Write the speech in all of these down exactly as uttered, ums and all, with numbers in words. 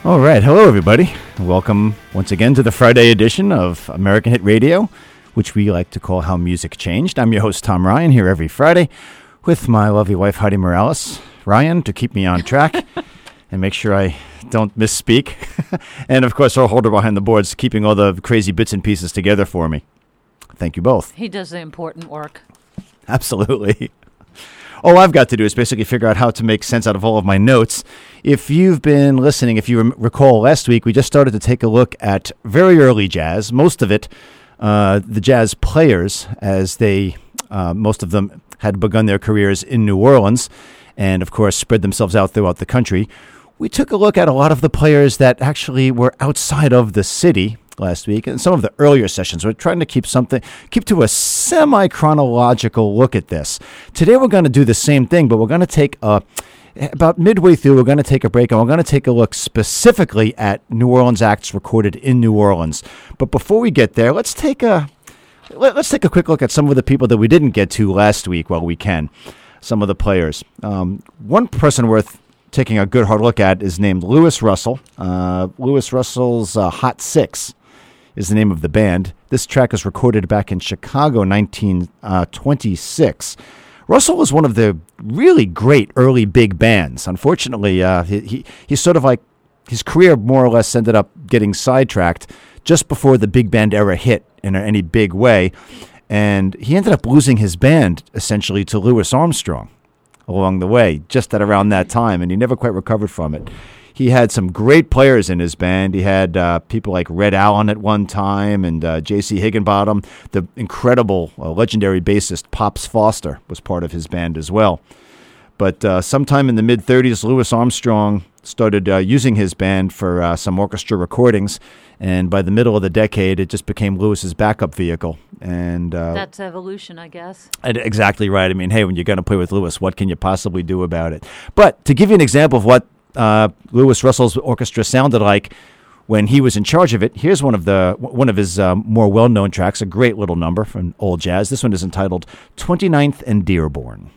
All right. Hello, everybody. Welcome once again to the Friday edition of American Hit Radio, which we like to call How Music Changed. I'm your host, Tom Ryan, here every Friday with my lovely wife, Heidi Morales. Ryan, to keep me on track and make sure I don't misspeak. And, of course, our holder behind the boards, keeping all the crazy bits and pieces together for me. Thank you both. He does the important work. Absolutely. All I've got to do is basically figure out how to make sense out of all of my notes. If you've been listening, if you rem- recall last week, we just started to take a look at very early jazz, most of it, uh, the jazz players, as they, uh, most of them had begun their careers in New Orleans and, of course, spread themselves out throughout the country. We took a look at a lot of the players that actually were outside of the city last week, and some of the earlier sessions. We're trying to keep something, keep to a semi-chronological look at this. Today we're going to do the same thing, but we're going to take a, about midway through, we're going to take a break, and we're going to take a look specifically at New Orleans acts recorded in New Orleans. But before we get there, let's take a, let, let's take a quick look at some of the people that we didn't get to last week while we can, some of the players. Um, one person worth taking a good hard look at is named Louis Russell. Uh, Louis Russell's uh, Hot Six is the name of the band. This track was recorded back in Chicago, nineteen twenty-six. Russell was one of the really great early big bands. Unfortunately, uh, he, he he's sort of like, his career more or less ended up getting sidetracked just before the big band era hit in any big way. And he ended up losing his band, essentially, to Louis Armstrong along the way, just at around that time, and he never quite recovered from it. He had some great players in his band. He had uh, people like Red Allen at one time, and uh, J C Higginbottom. The incredible, uh, legendary bassist Pops Foster was part of his band as well. But uh, sometime in the mid-thirties, Louis Armstrong started uh, using his band for uh, some orchestra recordings, and by the middle of the decade, it just became Louis's backup vehicle. And uh, that's evolution, I guess. Exactly right. I mean, hey, when you're going to play with Louis, what can you possibly do about it? But to give you an example of what Uh, Louis Russell's orchestra sounded like when he was in charge of it, here's one of the one of his um, more well-known tracks, a great little number from old jazz. This one is entitled twenty-ninth and Dearborn.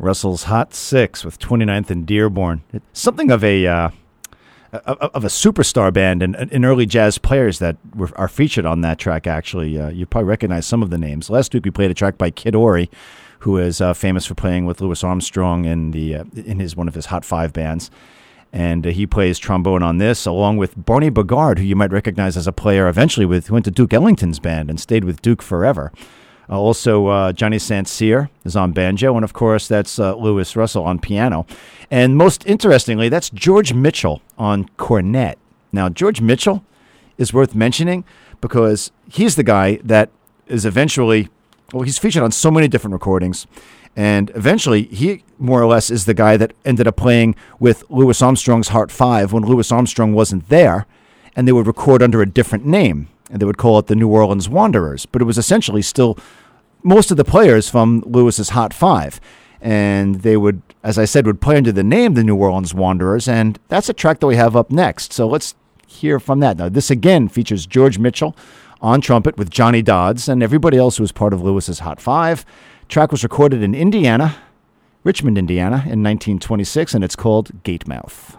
Russell's Hot Six with twenty-ninth and Dearborn. It's something of a uh, of a superstar band and, and early jazz players that were, are featured on that track, actually. Uh, you probably recognize some of the names. Last week we played a track by Kid Ory, who is uh, famous for playing with Louis Armstrong in the uh, in his one of his Hot Five bands. And uh, he plays trombone on this, along with Barney Bogard, who you might recognize as a player eventually with who went to Duke Ellington's band and stayed with Duke forever. Uh, also, uh, Johnny Saint Cyr is on banjo, and of course, that's uh, Louis Russell on piano. And most interestingly, that's George Mitchell on cornet. Now, George Mitchell is worth mentioning because he's the guy that is eventually, well, he's featured on so many different recordings, and eventually, he more or less is the guy that ended up playing with Louis Armstrong's Heart Five when Louis Armstrong wasn't there, and they would record under a different name, and they would call it the New Orleans Wanderers. But it was essentially still most of the players from Louis's Hot Five. And they would, as I said, would play under the name the New Orleans Wanderers, and that's a track that we have up next. So let's hear from that. Now, this again features George Mitchell on trumpet with Johnny Dodds and everybody else who was part of Louis's Hot Five. Track was recorded in Indiana, Richmond, Indiana, in nineteen twenty-six, and it's called Gatemouth.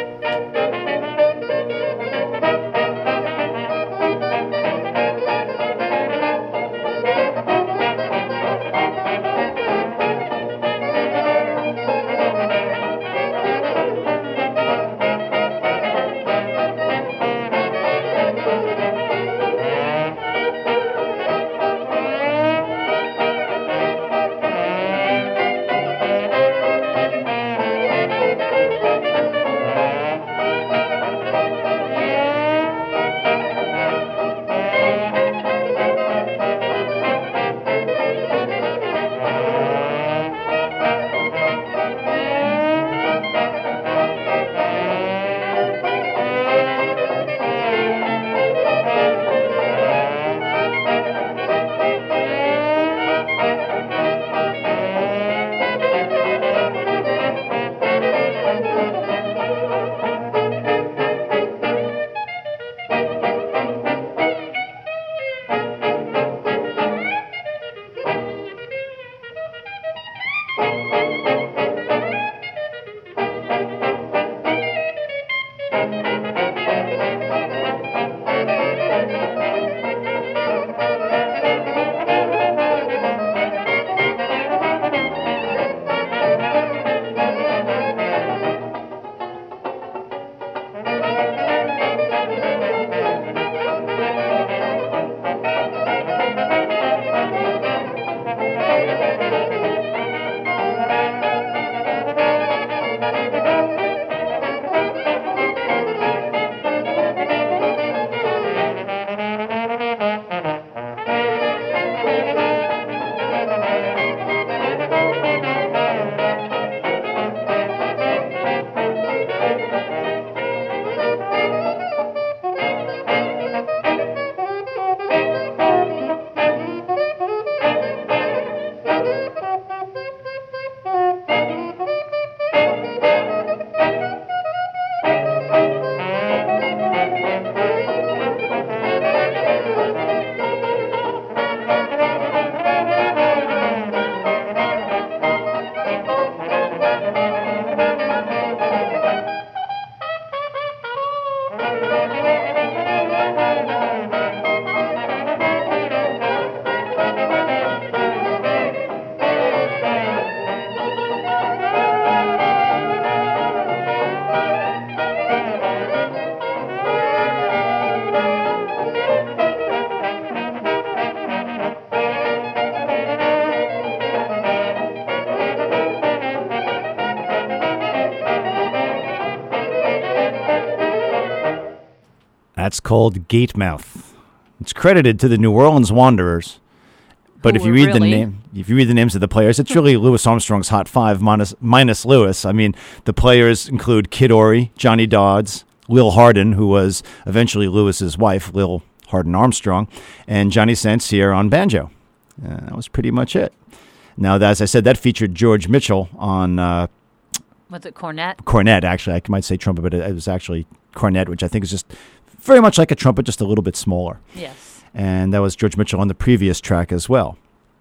That's called Gatemouth. It's credited to the New Orleans Wanderers, but Who if you were read the really- name, if you read the names of the players, it's really Louis Armstrong's Hot Five minus minus Louis. I mean, the players include Kid Ory, Johnny Dodds, Lil Hardin, who was eventually Louis's wife, Lil Hardin Armstrong, and Johnny Saint Cyr on banjo. Uh, that was pretty much it. Now, as I said, that featured George Mitchell on uh, Was it cornet? cornet. Actually, I might say trumpet, but it was actually cornet, which I think is just very much like a trumpet, just a little bit smaller. Yes. And that was George Mitchell on the previous track as well.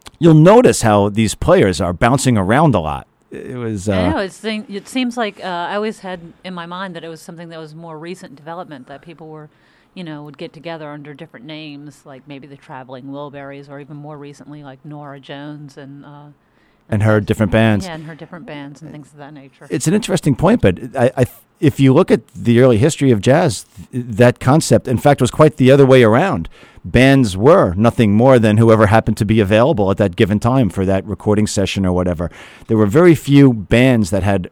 you'll notice how these players are bouncing around a lot. It was. Uh, I know. It's thing, it seems like uh, I always had in my mind that it was something that was more recent development, that people were, you know, would get together under different names, like maybe the Traveling Wilburys, or even more recently, like Nora Jones and. Uh, and her different bands. Yeah, and her different bands and things of that nature. It's an interesting point, but I, I, if you look at the early history of jazz, th- that concept, in fact, was quite the other way around. Bands were nothing more than whoever happened to be available at that given time for that recording session or whatever. There were very few bands that had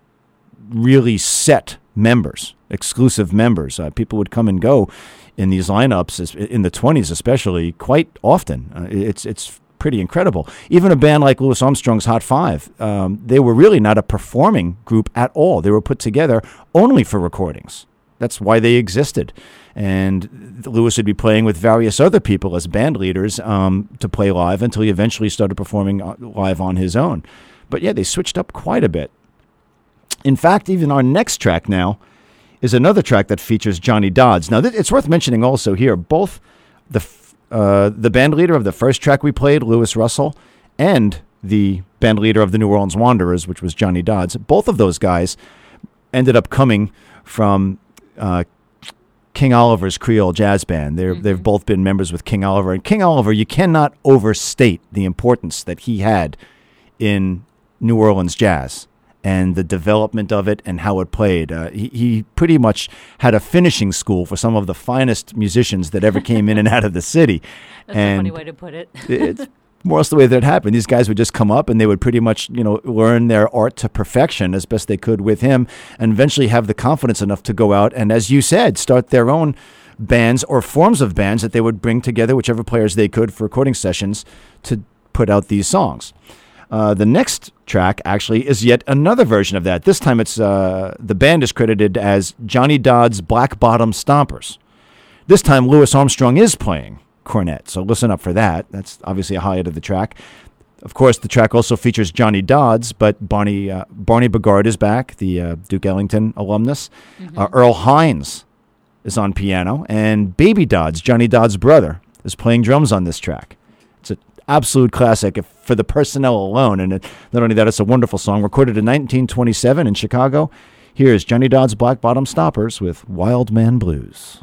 really set members, exclusive members. Uh, people would come and go in these lineups, in the twenties especially, quite often. Uh, it's it's pretty incredible. Even a band like Louis Armstrong's Hot Five, um, they were really not a performing group at all. They were put together only for recordings. That's why they existed. And Louis would be playing with various other people as band leaders um, to play live until he eventually started performing live on his own. But yeah, they switched up quite a bit. In fact, even our next track now is another track that features Johnny Dodds. Now, th- it's worth mentioning also here, both the f- uh, the band leader of the first track we played, Louis Russell, and the band leader of the New Orleans Wanderers, which was Johnny Dodds, both of those guys ended up coming from uh, King Oliver's Creole Jazz Band. They're, mm-hmm. They've both been members with King Oliver. And King Oliver, you cannot overstate the importance that he had in New Orleans jazz and the development of it and how it played. Uh, he, he pretty much had a finishing school for some of the finest musicians that ever came in and out of the city. That's and a funny way to put it. It's more or less the way that it happened. These guys would just come up and they would pretty much, you know, learn their art to perfection as best they could with him and eventually have the confidence enough to go out and, as you said, start their own bands or forms of bands that they would bring together, whichever players they could, for recording sessions to put out these songs. Uh, the next track actually is yet another version of that. This time it's uh, the band is credited as Johnny Dodds Black Bottom Stompers. This time Louis Armstrong is playing cornet, so listen up for that. That's obviously a highlight of the track. Of course, the track also features Johnny Dodds, but Barney uh, Barney Bogard is back, the uh, Duke Ellington alumnus. Mm-hmm. Uh, Earl Hines is on piano, and Baby Dodds, Johnny Dodds' brother, is playing drums on this track. It's an absolute classic if, for the personnel alone, and it, not only that, it's a wonderful song. Recorded in nineteen twenty-seven in Chicago. Here's Johnny Dodds' Black Bottom Stompers with Wild Man Blues.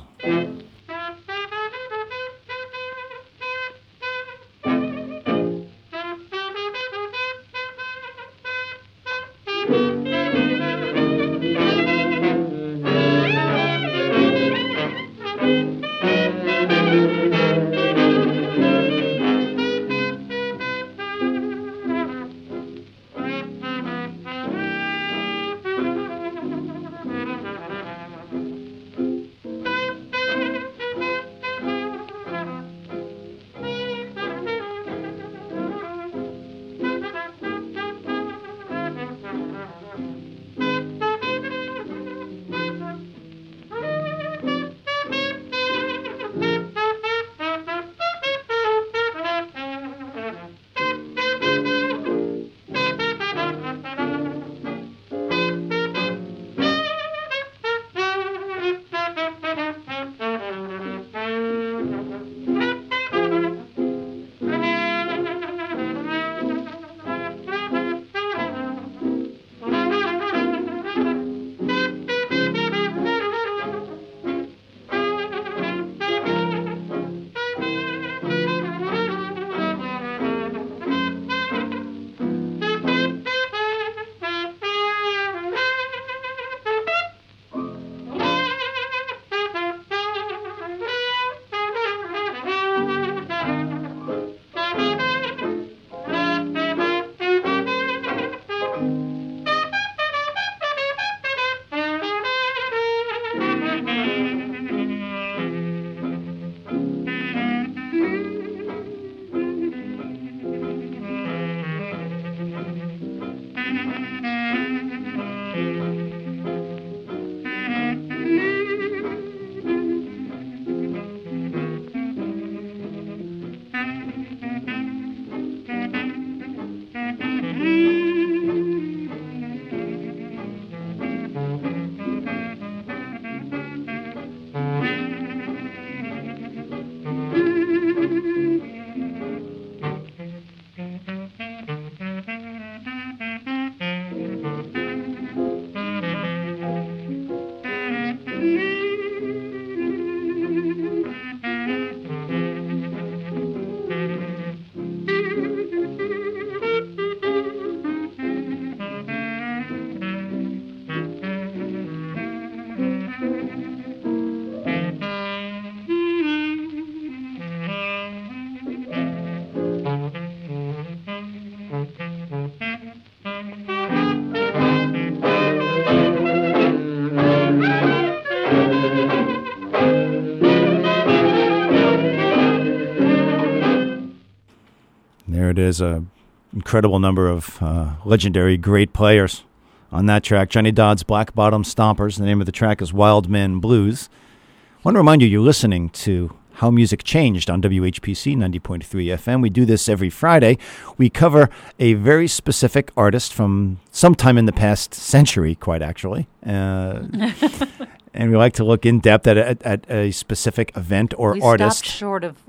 it is, a incredible number of uh, legendary great players on that track. Johnny Dodd's Black Bottom Stompers. The name of the track is Wild Man Blues. I want to remind you, you're listening to How Music Changed on W H P C ninety point three F M. We do this every Friday. We cover a very specific artist from sometime in the past century, quite actually. Uh, and we like to look in depth at a, at a specific event or we artist. Stopped short of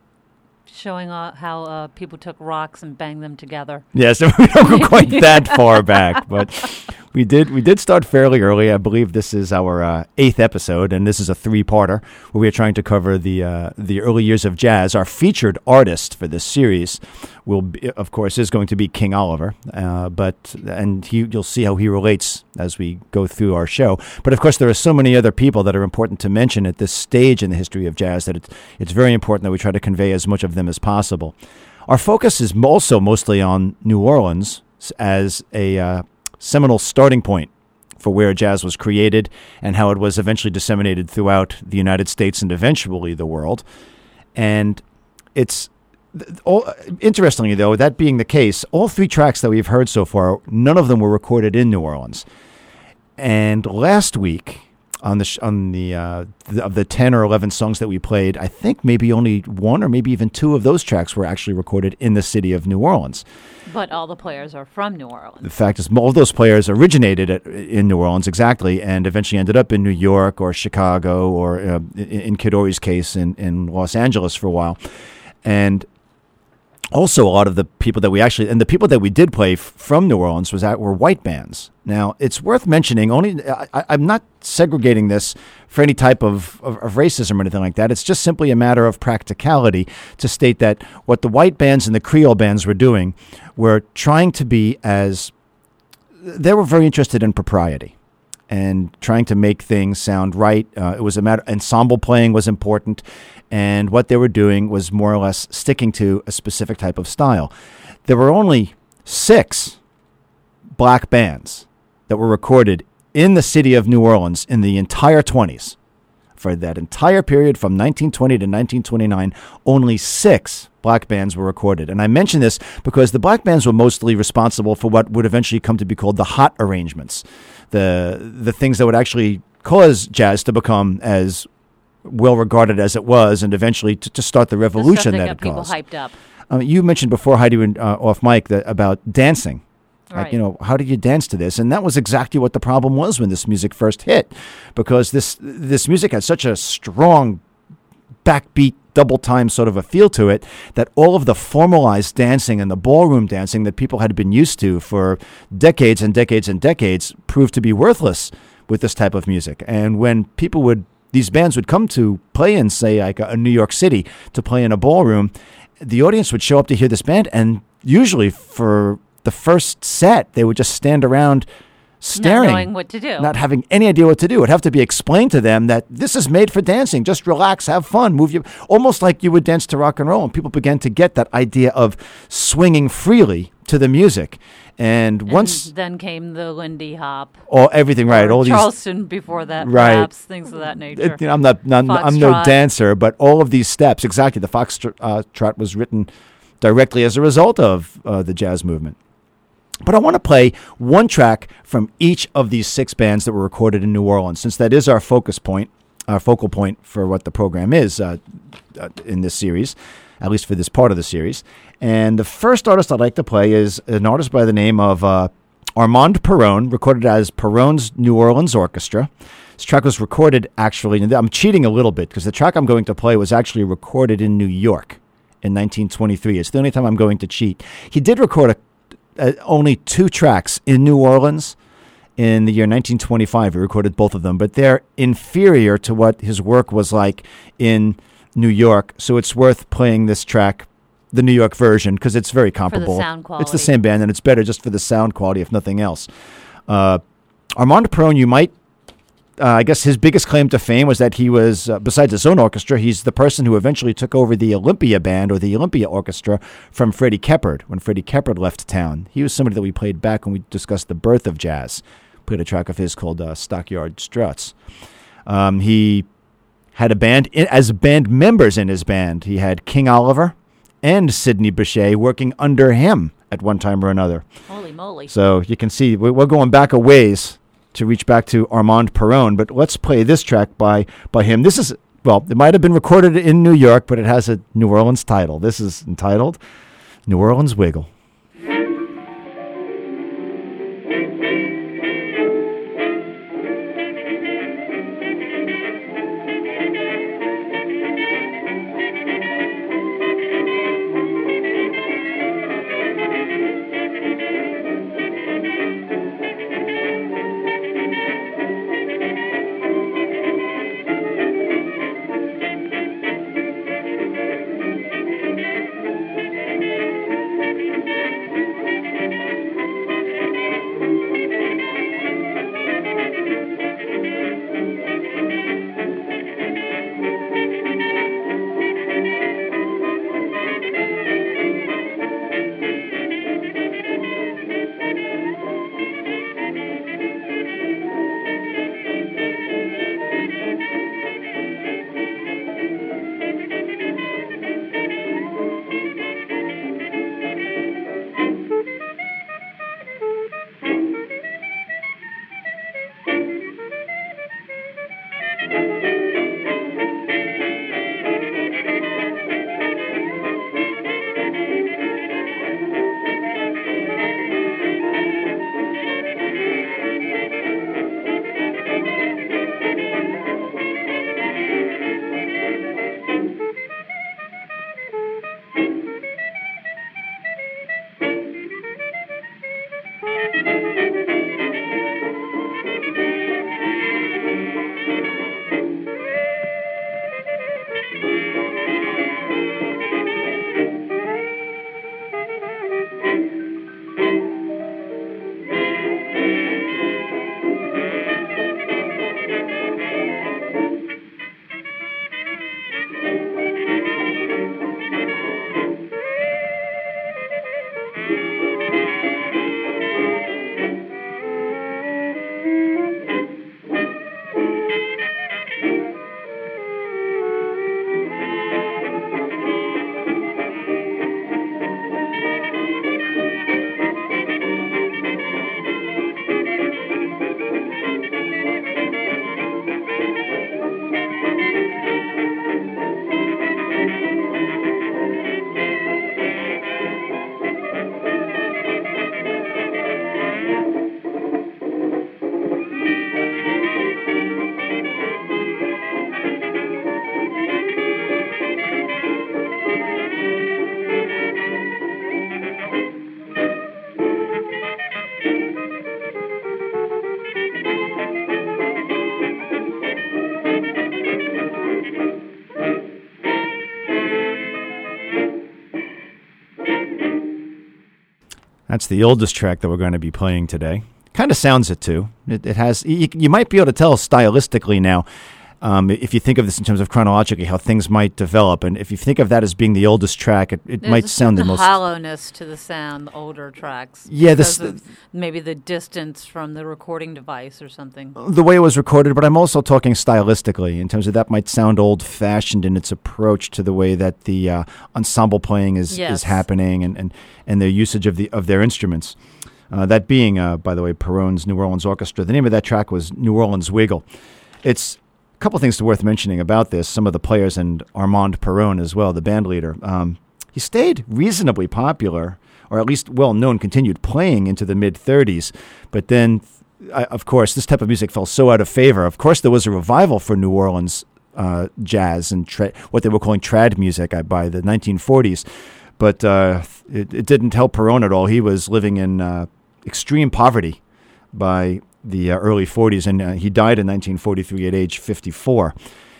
showing uh, how uh, people took rocks and banged them together. Yes, we don't go quite that far back, but we did we did start fairly early. I believe this is our uh, eighth episode, and this is a three-parter where we are trying to cover the uh, the early years of jazz. Our featured artist for this series will, be, of course, is going to be King Oliver, uh, but and he, you'll see how he relates as we go through our show. But of course, there are so many other people that are important to mention at this stage in the history of jazz that it's it's very important that we try to convey as much of them as possible. Our focus is also mostly on New Orleans as a uh, seminal starting point for where jazz was created and how it was eventually disseminated throughout the United States and eventually the world. And it's all, interestingly, though, that being the case, all three tracks that we've heard so far, none of them were recorded in New Orleans. And last week, on the sh- on the, uh, the of the ten or eleven songs that we played, I think maybe only one or maybe even two of those tracks were actually recorded in the city of New Orleans. But all the players are from New Orleans. The fact is, all of those players originated at, in New Orleans, exactly, and eventually ended up in New York or Chicago or, uh, in, in Kid Ory's case, in, in Los Angeles for a while. And also, a lot of the people that we actually, and the people that we did play f- from New Orleans was that were white bands. Now, it's worth mentioning, only I, I'm not segregating this for any type of, of, of racism or anything like that. It's just simply a matter of practicality to state that what the white bands and the Creole bands were doing were trying to be as, they were very interested in propriety and trying to make things sound right. Uh, it was a matter, ensemble playing was important, and what they were doing was more or less sticking to a specific type of style. There were only six black bands that were recorded in the city of New Orleans in the entire twenties. For that entire period from nineteen twenty to nineteen twenty-nine, only six black bands were recorded. And I mention this because the black bands were mostly responsible for what would eventually come to be called the hot arrangements, the the things that would actually cause jazz to become as well regarded as it was, and eventually to, to start the revolution the that, that it people caused. Hyped up. Um, you mentioned before, Heidi, uh, off mic, that about dancing. Right. Like, you know, how do you dance to this? And that was exactly what the problem was when this music first hit, because this this music had such a strong backbeat, double time sort of a feel to it that all of the formalized dancing and the ballroom dancing that people had been used to for decades and decades and decades proved to be worthless with this type of music. And when people would, these bands would come to play in, say, like a, a New York City to play in a ballroom, the audience would show up to hear this band, and usually for the first set, they would just stand around staring, not knowing what to do, not having any idea what to do. It would have to be explained to them that this is made for dancing. Just relax, have fun, move you, almost like you would dance to rock and roll. And people began to get that idea of swinging freely to the music. And, and once then came the Lindy Hop, all everything right, all Charleston before that, right, perhaps, things of that nature. It, you know, I'm not, not I'm no dancer, but all of these steps, exactly. The foxtrot uh, trot was written directly as a result of uh, the jazz movement. But I want to play one track from each of these six bands that were recorded in New Orleans, since that is our focus point, our focal point for what the program is uh, uh, in this series, at least for this part of the series. And the first artist I'd like to play is an artist by the name of uh, Armand Perron, recorded as Perron's New Orleans Orchestra. This track was recorded, actually, and I'm cheating a little bit because the track I'm going to play was actually recorded in New York in nineteen twenty-three. It's the only time I'm going to cheat. He did record a Uh, only two tracks in New Orleans in the year nineteen twenty-five. He recorded both of them, but they're inferior to what his work was like in New York. So it's worth playing this track, the New York version, because it's very comparable. For the sound quality. It's the same band, and it's better just for the sound quality, if nothing else. Uh, Armand Perron, you might Uh, I guess his biggest claim to fame was that he was, uh, besides his own orchestra, he's the person who eventually took over the Olympia Band or the Olympia Orchestra from Freddie Keppard when Freddie Keppard left town. He was somebody that we played back when we discussed the birth of jazz. Played a track of his called uh, Stockyard Struts. Um, he had a band, as band members in his band. He had King Oliver and Sidney Bechet working under him at one time or another. Holy moly. So you can see we're going back a ways to reach back to Armand Perron, but let's play this track by by him. This is, well, it might have been recorded in New York, but it has a New Orleans title. This is entitled New Orleans Wiggle. That's the oldest track that we're going to be playing today. Kind of sounds it, too. It, it has. You, you might be able to tell stylistically now, um, if you think of this in terms of chronologically, how things might develop. And if you think of that as being the oldest track, it, it might sound the most hollowness to the sound, the older tracks. Yeah, this of maybe the distance from the recording device or something. The way it was recorded, but I'm also talking stylistically in terms of that might sound old-fashioned in its approach to the way that the uh, ensemble playing is, yes. is happening and, and, and their usage of the of their instruments. Uh, that being, uh, by the way, Perron's New Orleans Orchestra. The name of that track was New Orleans Wiggle. It's a couple things to worth mentioning about this. Some of the players and Armand Perron as well, the band leader. Um, he stayed reasonably popular, or at least well-known, continued playing into the mid-thirties. But then, I, of course, this type of music fell so out of favor. Of course, there was a revival for New Orleans uh, jazz and tra- what they were calling trad music uh, by the nineteen forties. But uh, it, it didn't help Perron at all. He was living in uh, extreme poverty by the uh, early forties, and uh, he died in nineteen forty-three at age fifty-four.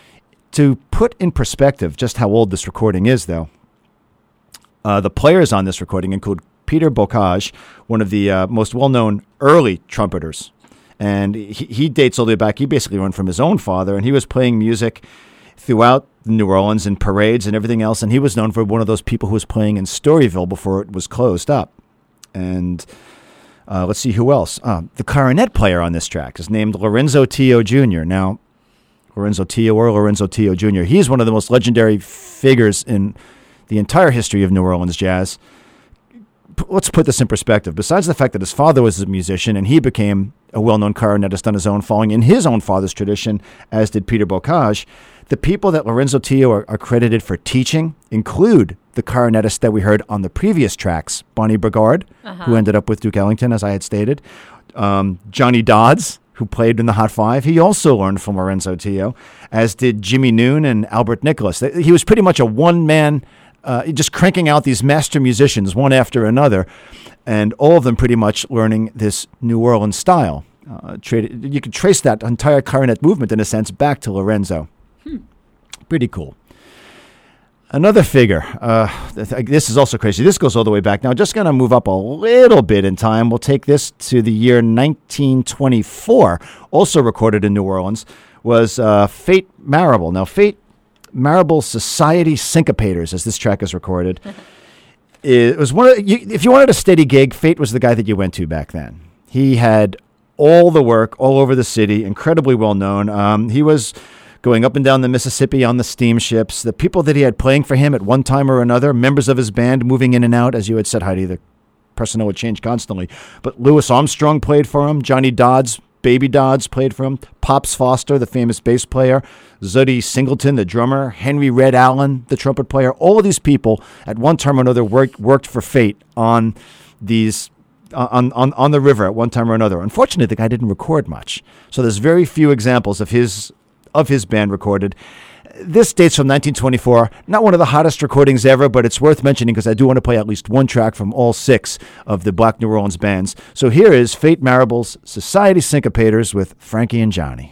To put in perspective just how old this recording is, though, uh, the players on this recording include Peter Bocage, one of the uh, most well-known early trumpeters. And he, he dates all the way back. He basically learned from his own father, and he was playing music throughout New Orleans in parades and everything else, and he was known for one of those people who was playing in Storyville before it was closed up. And uh, let's see who else. Uh, the clarinet player on this track is named Lorenzo Tio Junior Now, Lorenzo Tio or Lorenzo Tio Junior, he's one of the most legendary figures in the entire history of New Orleans jazz. P- Let's put this in perspective. Besides the fact that his father was a musician and he became a well-known clarinetist on his own, following in his own father's tradition, as did Peter Bocage, the people that Lorenzo Tio are, are credited for teaching include the clarinetist that we heard on the previous tracks, Bonnie Brigard, Uh-huh. who ended up with Duke Ellington, as I had stated, um, Johnny Dodds, who played in the Hot Five. He also learned from Lorenzo Tio, as did Jimmy Noon and Albert Nicholas. They- He was pretty much a one-man, uh, just cranking out these master musicians one after another, and all of them pretty much learning this New Orleans style. Uh, tra- you could trace that entire clarinet movement, in a sense, back to Lorenzo. Pretty cool. Another figure, uh, th- this is also crazy. This goes all the way back. Now, just going to move up a little bit in time. We'll take this to the year nineteen twenty-four, also recorded in New Orleans, was uh, Fate Marable. Now, Fate Marable Society Syncopators, as this track is recorded. It was one of, you, if you wanted a steady gig, Fate was the guy that you went to back then. He had all the work all over the city, incredibly well known. Um, he was going up and down the Mississippi on the steamships. The people that he had playing for him at one time or another, members of his band moving in and out, as you had said, Heidi, the personnel would change constantly. But Louis Armstrong played for him. Johnny Dodds, Baby Dodds played for him. Pops Foster, the famous bass player. Zuddy Singleton, the drummer. Henry Red Allen, the trumpet player. All of these people at one time or another worked, worked for Fate on these on, on, on the river at one time or another. Unfortunately, the guy didn't record much. So there's very few examples of his of his band recorded. This dates from nineteen twenty-four. Not one of the hottest recordings ever, but it's worth mentioning because I do want to play at least one track from all six of the Black New Orleans bands. So here is Fate Marable's Society Syncopators with Frankie and Johnny.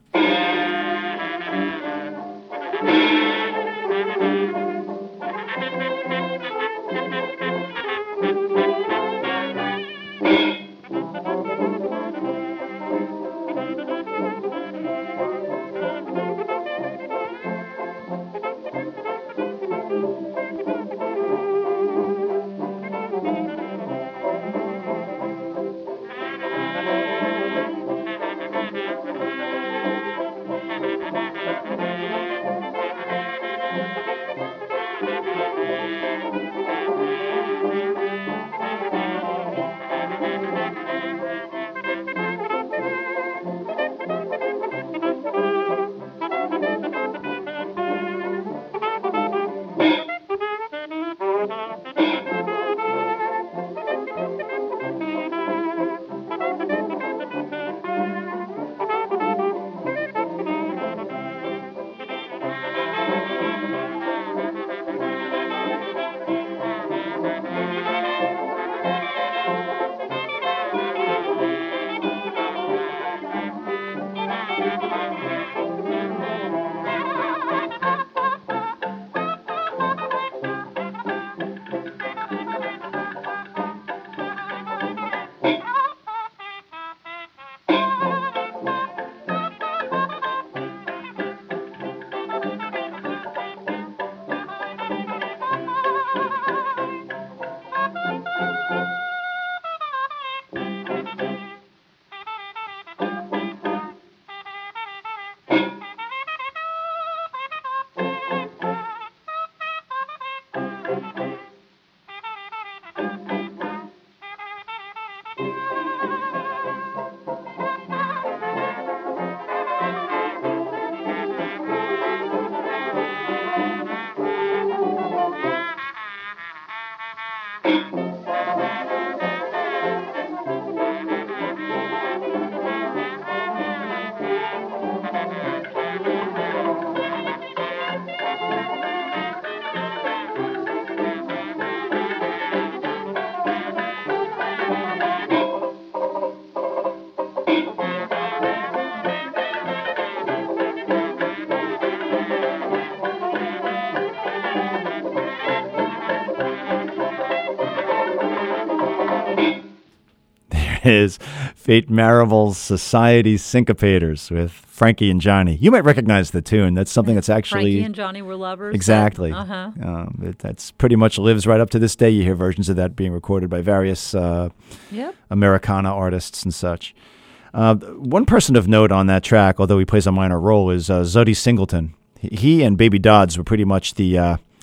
Is Fate Marable's Society Syncopators with Frankie and Johnny. You might recognize the tune. That's something that's actually... Frankie and Johnny were lovers. Exactly. Uh-huh. Um, it, that's pretty much lives right up to this day. You hear versions of that being recorded by various uh, Yep. Americana artists and such. Uh, one person of note on that track, although he plays a minor role, is uh, Zuddy Singleton. He, he and Baby Dodds were pretty much the... Uh,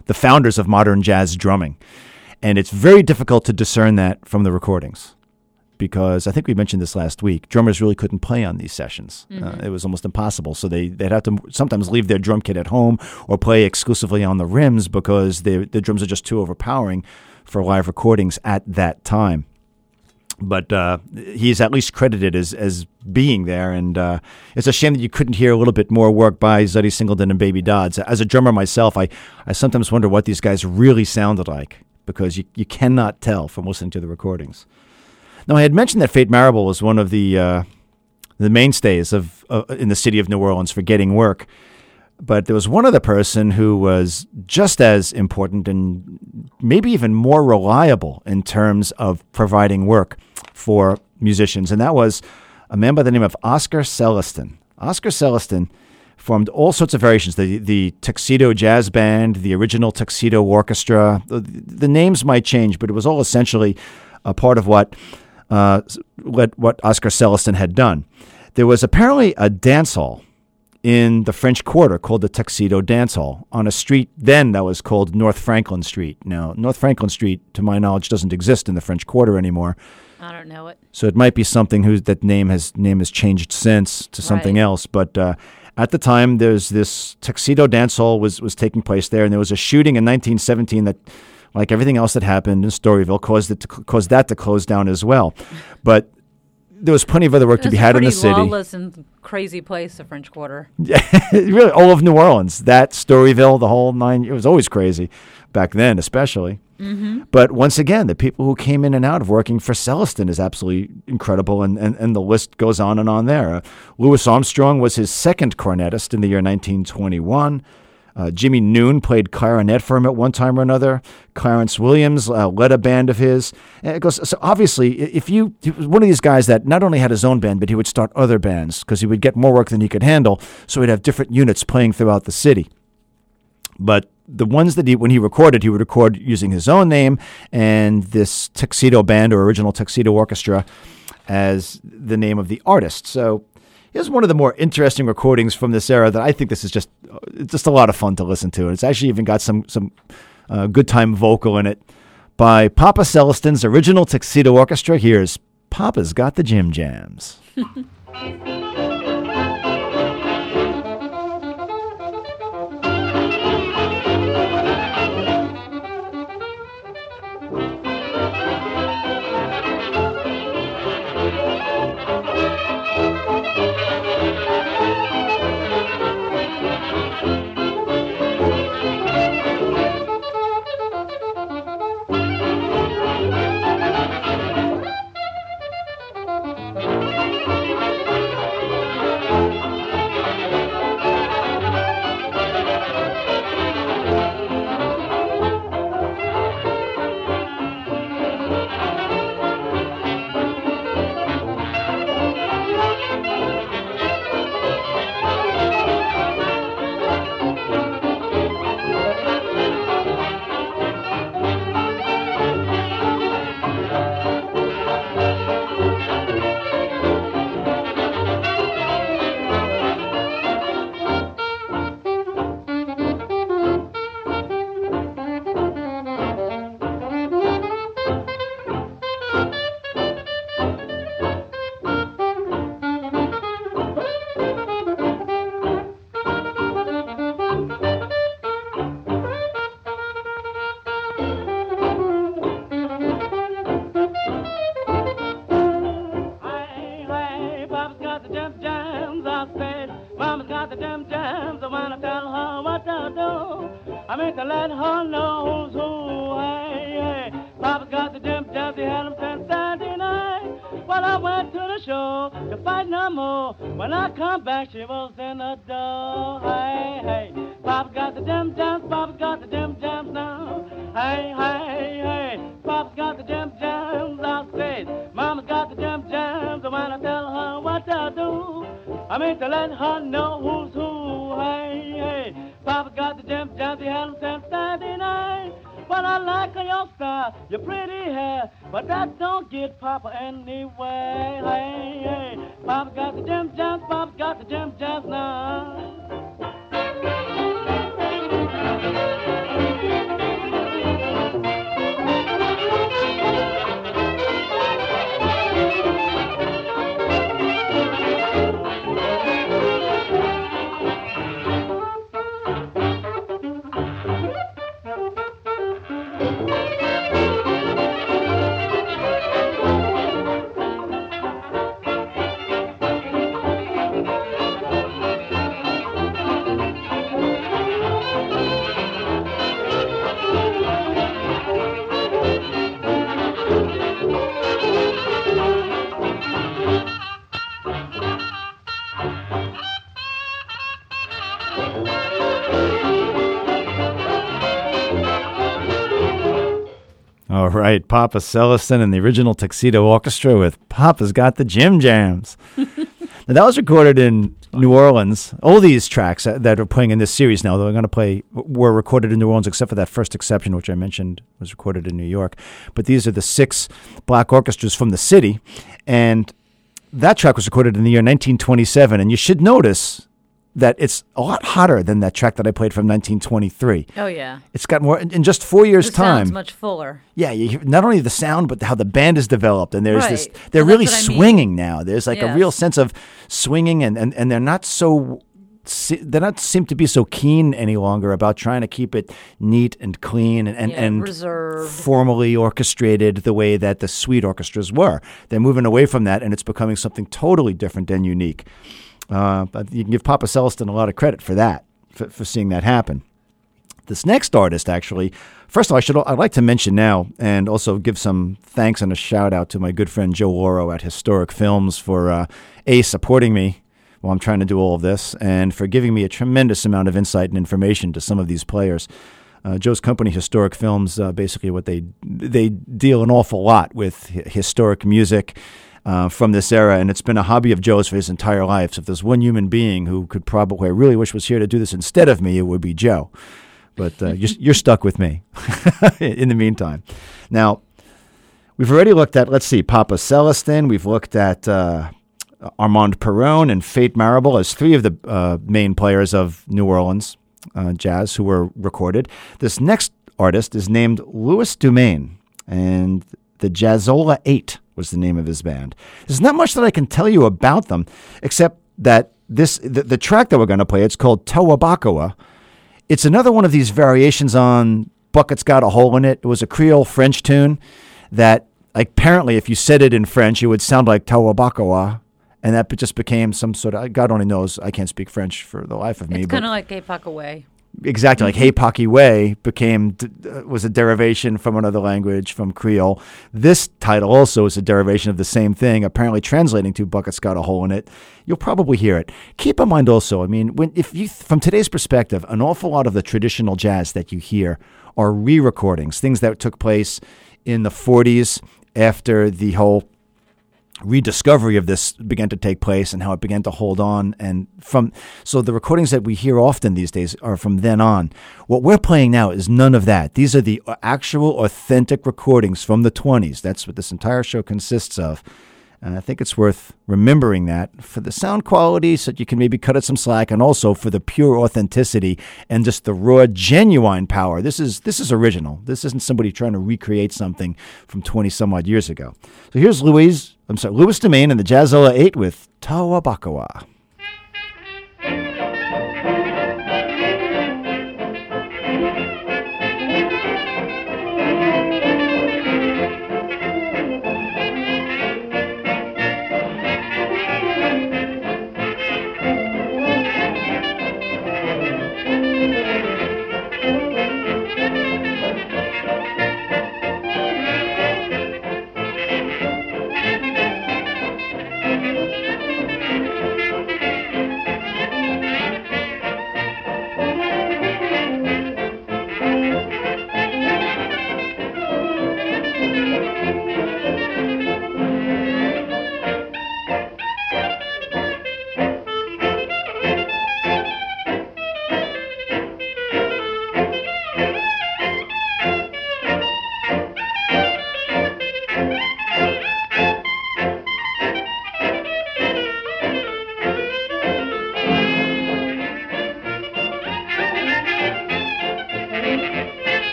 the founders of modern jazz drumming. And it's very difficult to discern that from the recordings, because I think we mentioned this last week. Drummers really couldn't play on these sessions. Mm-hmm. Uh, it was almost impossible. So they, they'd have to sometimes leave their drum kit at home or play exclusively on the rims because they, the drums are just too overpowering for live recordings at that time. But uh, he's at least credited as as being there, and uh, it's a shame that you couldn't hear a little bit more work by Zutty Singleton and Baby Dodds. As a drummer myself, I, I sometimes wonder what these guys really sounded like, because you, you cannot tell from listening to the recordings. Now, I had mentioned that Fate Marable was one of the uh, the mainstays of uh, in the city of New Orleans for getting work, but there was one other person who was just as important and maybe even more reliable in terms of providing work for musicians, and that was a man by the name of Oscar Celestin. Oscar Celestin formed all sorts of variations, the the Tuxedo Jazz Band, the original Tuxedo Orchestra. The, the names might change, but it was all essentially a part of what, uh, what, what Oscar Celestin had done. There was apparently a dance hall in the French Quarter called the Tuxedo Dance Hall on a street then that was called North Franklin Street. Now, North Franklin Street, to my knowledge, doesn't exist in the French Quarter anymore. I don't know it. So it might be something whose that name has name has changed since to something Right. else. But uh, at the time, there's this Tuxedo Dance Hall was was taking place there, and there was a shooting in nineteen seventeen that, like everything else that happened in Storyville, caused it to, caused that to close down as well. But there was plenty of other work to be had in the city. It's a pretty lawless and crazy place, the French Quarter. Yeah, really, all of New Orleans, that Storyville, the whole nine. It was always crazy back then, especially. Mm-hmm. But once again, the people who came in and out of working for Celestin is absolutely incredible, and, and, and the list goes on and on there. Uh, Louis Armstrong was his second cornetist in the year nineteen twenty-one. Uh, Jimmy Noon played clarinet for him at one time or another. Clarence Williams uh, led a band of his. And it goes, so obviously, if you, he was one of these guys that not only had his own band, but he would start other bands because he would get more work than he could handle, so he'd have different units playing throughout the city. But the ones that he, when he recorded, he would record using his own name and this Tuxedo Band or original Tuxedo Orchestra as the name of the artist. So here's one of the more interesting recordings from this era that I think this is just it's just a lot of fun to listen to. It's actually even got some some uh, good time vocal in it by Papa Celestin's original Tuxedo Orchestra. Here's Papa's Got the Jim Jams. All right, Papa Celestin and the original Tuxedo Orchestra with Papa's Got the Jim Jams. Now, that was recorded in New Orleans. All these tracks that are playing in this series now, though I'm going to play, were recorded in New Orleans, except for that first exception, which I mentioned was recorded in New York. But these are the six black orchestras from the city, and that track was recorded in the year nineteen twenty-seven. And you should notice that it's a lot hotter than that track that I played from nineteen twenty-three. Oh, yeah. It's got more, in just four years' The time. sound's much fuller. Yeah, you hear not only the sound, but how the band is developed. And there's this, Right. they're Well, really that's what I mean. swinging now. There's like a Yes. real sense of swinging, and, and, and they're not so, they're not seem to be so keen any longer about trying to keep it neat and clean and, and, Yeah, and reserved. formally orchestrated the way that the sweet orchestras were. They're moving away from that, and it's becoming something totally different and unique. Uh, but you can give Papa Celestin a lot of credit for that, for, for seeing that happen. This next artist, actually, first of all, I should I'd like to mention now, and also give some thanks and a shout out to my good friend Joe Loro at Historic Films for uh, a supporting me while I'm trying to do all of this, and for giving me a tremendous amount of insight and information to some of these players. Uh, Joe's company, Historic Films, uh, basically what they they deal an awful lot with hi- historic music. Uh, from this era, and it's been a hobby of Joe's for his entire life. So if there's one human being who could probably, I really wish was here to do this instead of me, it would be Joe. But uh, you're, you're stuck with me in the meantime. Now, we've already looked at, let's see, Papa Celestin. We've looked at uh, Armand Perron and Fate Marable as three of the uh, main players of New Orleans uh, jazz who were recorded. This next artist is named Louis Dumaine, and the Jazzola Eight was the name of his band. There's not much that I can tell you about them, except that this the, the track that we're going to play, it's called Tawabakawa. It's another one of these variations on Bucket's Got a Hole in It. It was a Creole French tune that, like, apparently if you said it in French, it would sound like Tawabakawa, and that just became some sort of, God only knows, I can't speak French for the life of me. It's but kind of like Gay Away. Exactly, like Hey Pocky Way became uh, was a derivation from another language, from Creole. This title also is a derivation of the same thing, apparently translating to Bucket's Got a Hole in It. You'll probably hear it. Keep in mind also, I mean, when if you from today's perspective, an awful lot of the traditional jazz that you hear are re-recordings, things that took place in the forties after the whole rediscovery of this began to take place and how it began to hold on. And from so the recordings that we hear often these days are from then on. What we're playing now is none of that. These are the actual authentic recordings from the twenties. That's what this entire show consists of. And I think it's worth remembering that for the sound quality, so that you can maybe cut it some slack, and also for the pure authenticity and just the raw, genuine power. This is this is original. This isn't somebody trying to recreate something from twenty some odd years ago. So here's Louise, I'm sorry, Louis Dumaine and the Jazzola Eight with Tawabakawa.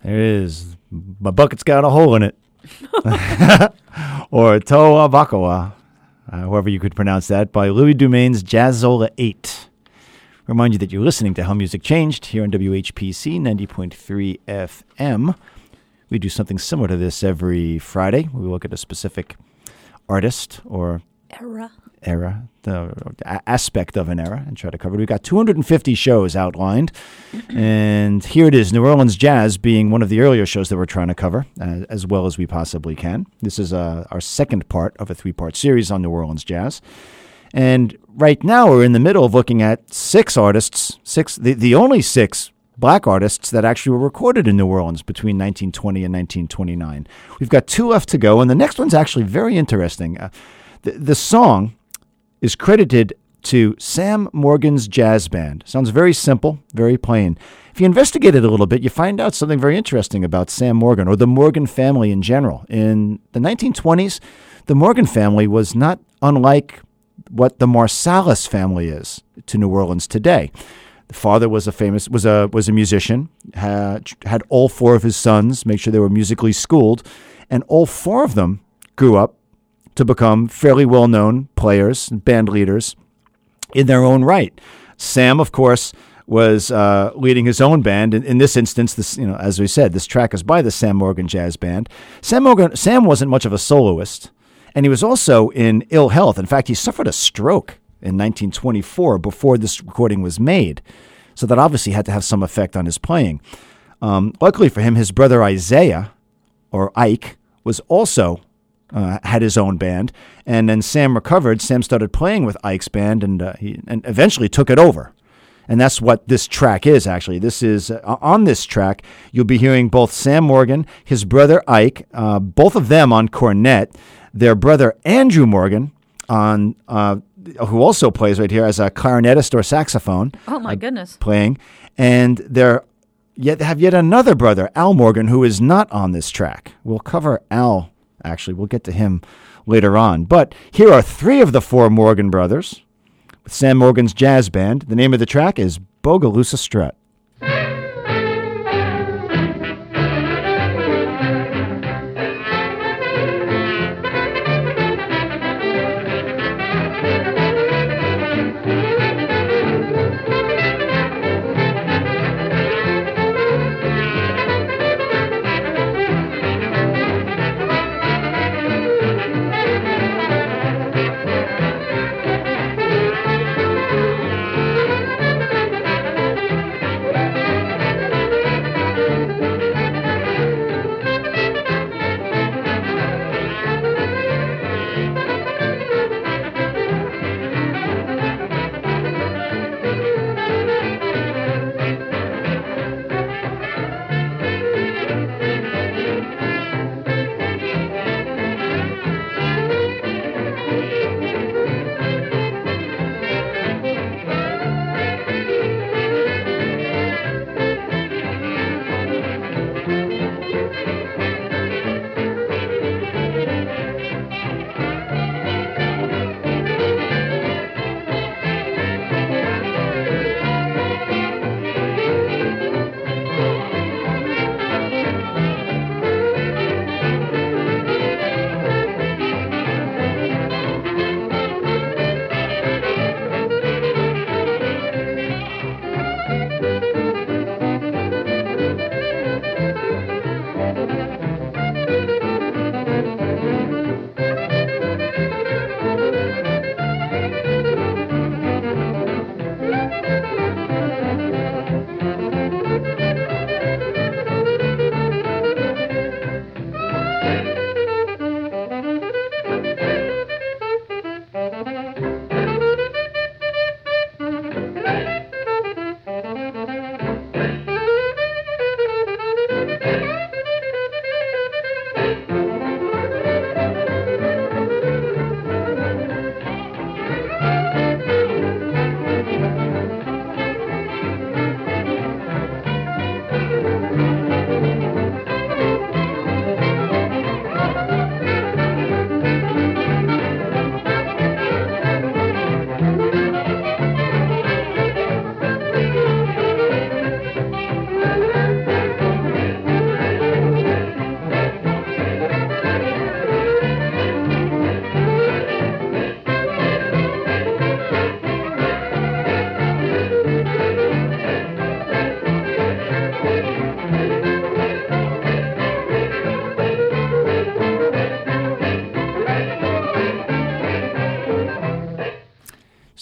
There it is. My bucket's got a hole in it. Or Toa Bakawa, uh, however you could pronounce that, by Louis Dumaine's Jazzola eight. Remind you that you're listening to How Music Changed here on W H P C ninety point three F M. We do something similar to this every Friday. We look at a specific artist or Era. era, the aspect of an era, and try to cover it. We've got two hundred fifty shows outlined, and here it is, New Orleans Jazz being one of the earlier shows that we're trying to cover uh, as well as we possibly can. This is uh, our second part of a three-part series on New Orleans Jazz. And right now we're in the middle of looking at six artists, six the, the only six black artists that actually were recorded in New Orleans between nineteen twenty and nineteen twenty-nine. We've got two left to go, and the next one's actually very interesting. Uh, the, the song is credited to Sam Morgan's Jazz Band. Sounds very simple, very plain. If you investigate it a little bit, you find out something very interesting about Sam Morgan, or the Morgan family in general. In the nineteen twenties, the Morgan family was not unlike what the Marsalis family is to New Orleans today. The father was a famous was a was a musician, had, had all four of his sons, make sure they were musically schooled, and all four of them grew up to become fairly well-known players, band leaders in their own right. Sam, of course, was uh, leading his own band. In, in this instance, this, you know, as we said, this track is by the Sam Morgan Jazz Band. Sam Morgan, Sam wasn't much of a soloist, and he was also in ill health. In fact, he suffered a stroke in nineteen twenty-four before this recording was made, so that obviously had to have some effect on his playing. Um, luckily for him, his brother Isaiah, or Ike, was also Uh, had his own band, and then Sam recovered. Sam started playing with Ike's band, and uh, he and eventually took it over. And that's what this track is, actually. This is, uh, on this track, you'll be hearing both Sam Morgan, his brother Ike, uh, both of them on cornet, their brother Andrew Morgan, on uh, who also plays right here as a clarinetist or saxophone. Oh, my uh, goodness. Playing. And they're yet have yet another brother, Al Morgan, who is not on this track. We'll cover Al. Actually, we'll get to him later on. But here are three of the four Morgan brothers with Sam Morgan's Jazz Band. The name of the track is Bogalusa Strut.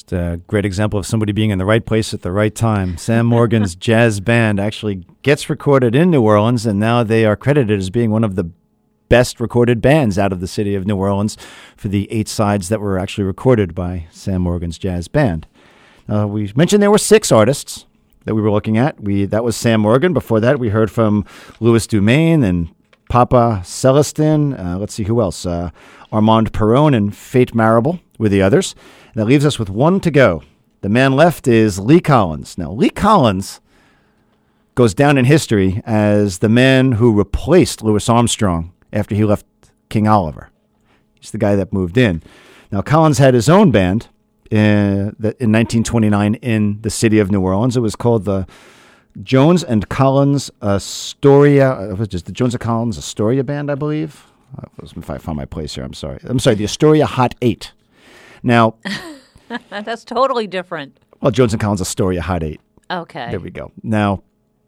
Just a great example of somebody being in the right place at the right time. Sam Morgan's jazz band actually gets recorded in New Orleans, and now they are credited as being one of the best recorded bands out of the city of New Orleans for the eight sides that were actually recorded by Sam Morgan's jazz band. Uh, we mentioned there were six artists that we were looking at. We That was Sam Morgan. Before that, we heard from Louis Dumaine and Papa Celestin. Uh, let's see who else. Uh, Armand Perron and Fate Marable were the others. And that leaves us with one to go. The man left is Lee Collins. Now, Lee Collins goes down in history as the man who replaced Louis Armstrong after he left King Oliver. He's the guy that moved in. Now, Collins had his own band in, in nineteen twenty-nine in the city of New Orleans. It was called the Jones and Collins Astoria. It was just the Jones and Collins Astoria Band, I believe. If I found my place here, I'm sorry. I'm sorry, the Astoria Hot Eight. Now, that's totally different. Well, Jones and Collins Astoria Hot Eight. Okay. There we go. Now,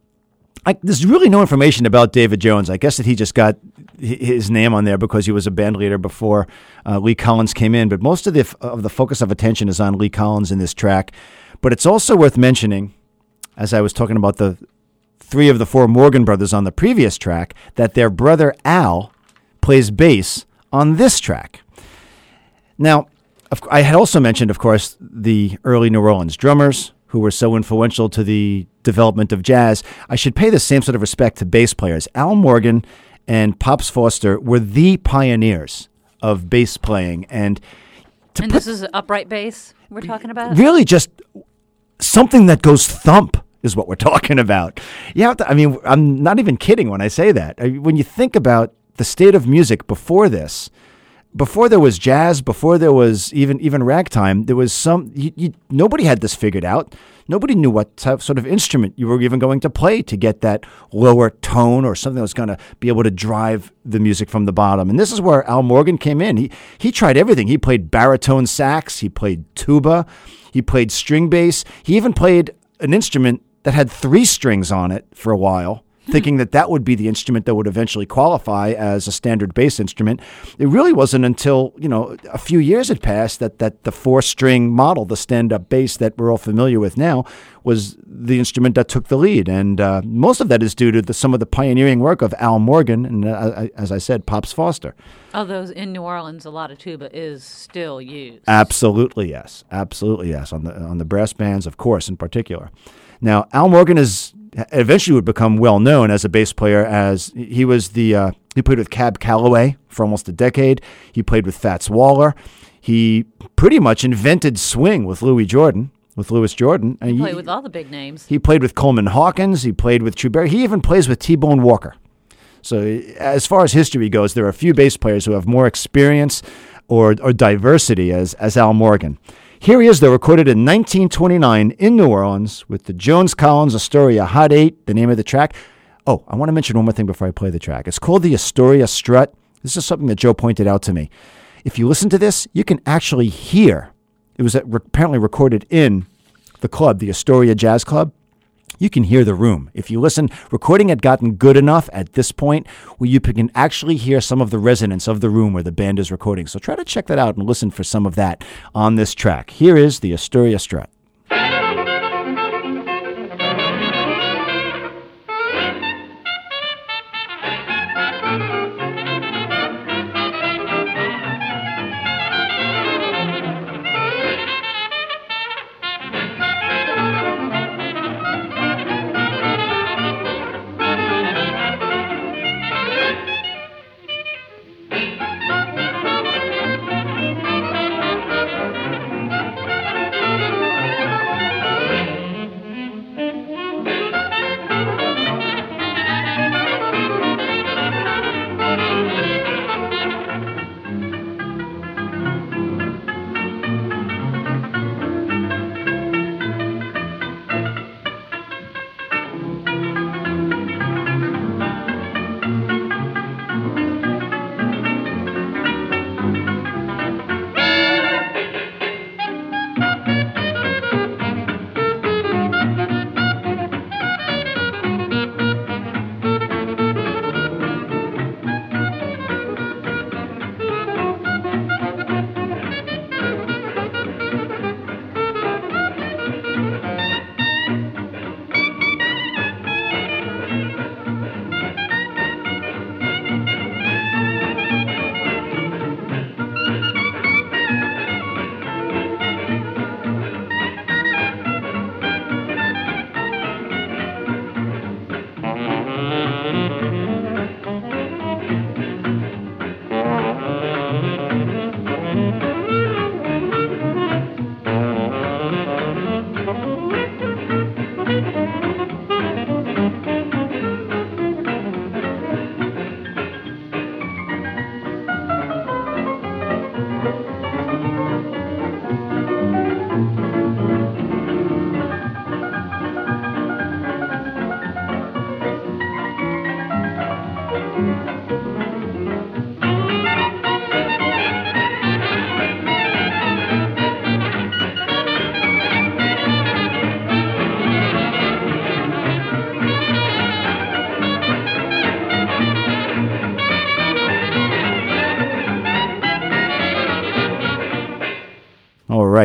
I, there's really no information about David Jones. I guess that he just got his name on there because he was a band leader before uh, Lee Collins came in. But most of the of the focus of attention is on Lee Collins in this track. But it's also worth mentioning, as I was talking about the three of the four Morgan brothers on the previous track, that their brother Al plays bass on this track. Now, I had also mentioned, of course, the early New Orleans drummers who were so influential to the development of jazz. I should pay the same sort of respect to bass players. Al Morgan and Pops Foster were the pioneers of bass playing. And, to and put, this is upright bass we're talking about? Really just something that goes thump is what we're talking about. Yeah, I mean, I'm not even kidding when I say that. I mean, when you think about the state of music before this, before there was jazz, before there was even even ragtime, there was some, you, you, nobody had this figured out. Nobody knew what type, sort of instrument you were even going to play to get that lower tone or something that was going to be able to drive the music from the bottom. And this is where Al Morgan came in. He he tried everything. He played baritone sax. He played tuba. He played string bass. He even played an instrument that had three strings on it for a while, thinking that that would be the instrument that would eventually qualify as a standard bass instrument. It really wasn't until, you know, a few years had passed that, that the four-string model, the stand-up bass that we're all familiar with now, was the instrument that took the lead. And uh, most of that is due to the, some of the pioneering work of Al Morgan and, uh, as I said, Pops Foster. Although in New Orleans, a lot of tuba is still used. Absolutely, yes. Absolutely, yes. On the on the brass bands, of course, in particular. Now, Al Morgan is eventually would become well known as a bass player, as he was the uh, he played with Cab Calloway for almost a decade. He played with Fats Waller. He pretty much invented swing with Louis Jordan, with Louis Jordan. He, he played with all the big names. He played with Coleman Hawkins. He played with True Berry. He even plays with T-Bone Walker. So as far as history goes, there are a few bass players who have more experience or or diversity as as Al Morgan. Here he is, though, recorded in nineteen twenty-nine in New Orleans with the Jones Collins Astoria Hot Eight, the name of the track. Oh, I want to mention one more thing before I play the track. It's called the Astoria Strut. This is something that Joe pointed out to me. If you listen to this, you can actually hear. It was apparently recorded in the club, the Astoria Jazz Club. You can hear the room. If you listen, recording had gotten good enough at this point where you can actually hear some of the resonance of the room where the band is recording. So try to check that out and listen for some of that on this track. Here is the Astoria Strut.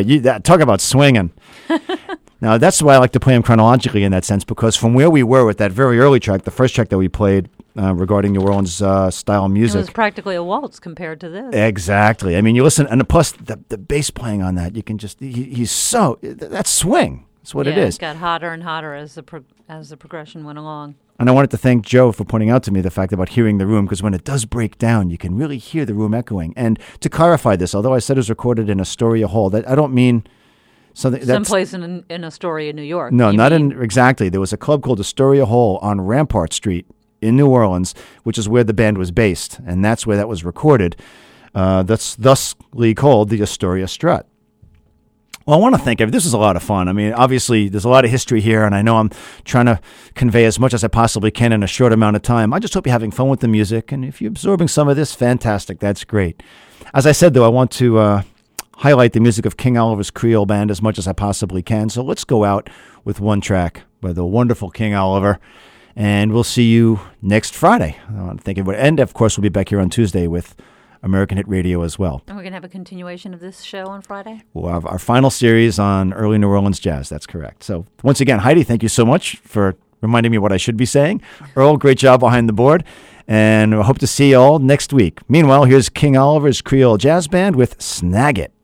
right. You that, talk about swinging. Now, that's why I like to play them chronologically in that sense, because from where we were with that very early track, the first track that we played uh, regarding New Orleans uh, style music. It was practically a waltz compared to this. Exactly. I mean, you listen, and plus the, the bass playing on that, you can just, he, he's so, that's swing. That's what yeah, it is. It got hotter and hotter as the pro- as the progression went along. And I wanted to thank Joe for pointing out to me the fact about hearing the room, because when it does break down, you can really hear the room echoing. And to clarify this, although I said it was recorded in Astoria Hall, that I don't mean something that's someplace in in Astoria, New York. No, not mean. in exactly. There was a club called Astoria Hall on Rampart Street in New Orleans, which is where the band was based, and that's where that was recorded. Uh, that's thusly called the Astoria Strut. Well, I want to thank everyone. This is a lot of fun. I mean, obviously, there's a lot of history here, and I know I'm trying to convey as much as I possibly can in a short amount of time. I just hope you're having fun with the music, and if you're absorbing some of this, fantastic. That's great. As I said, though, I want to uh, highlight the music of King Oliver's Creole Band as much as I possibly can. So let's go out with one track by the wonderful King Oliver, and we'll see you next Friday. I want to thank everybody. And, of course, we'll be back here on Tuesday with American Hit Radio as well. And we're going to have a continuation of this show on Friday? We'll have our final series on early New Orleans jazz. That's correct. So once again, Heidi, thank you so much for reminding me what I should be saying. Earl, great job behind the board. And I hope to see you all next week. Meanwhile, here's King Oliver's Creole Jazz Band with Snag It.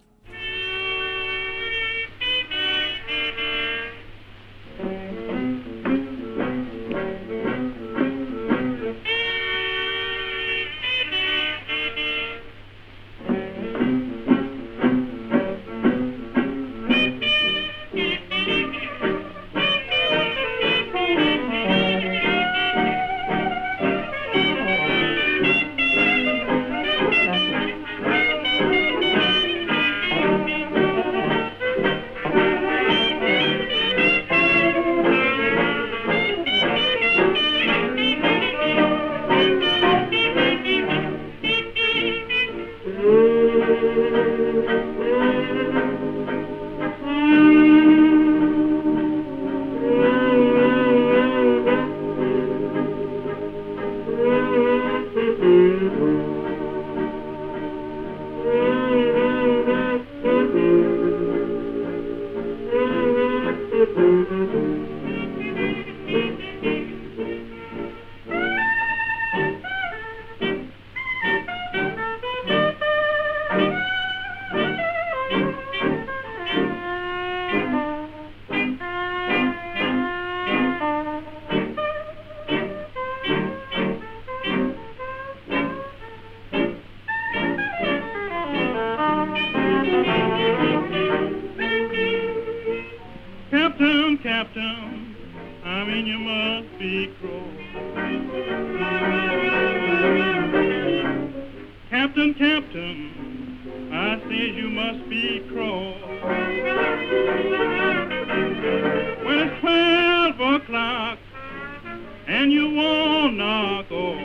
Captain, Captain, I mean you must be cruel. Captain, Captain, I said you must be cruel. When it's twelve o'clock and you won't knock off.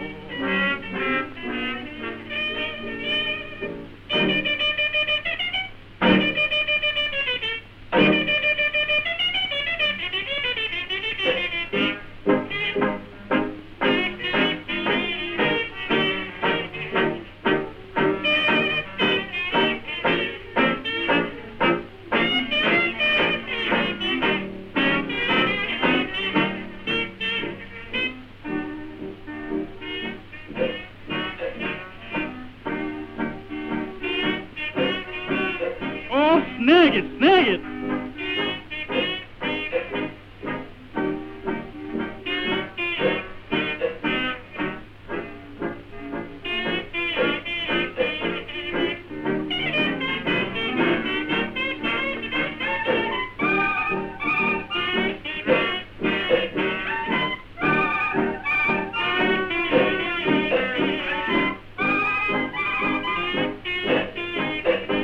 Snag it, snag it.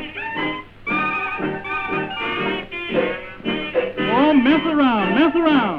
Mess around, mess around.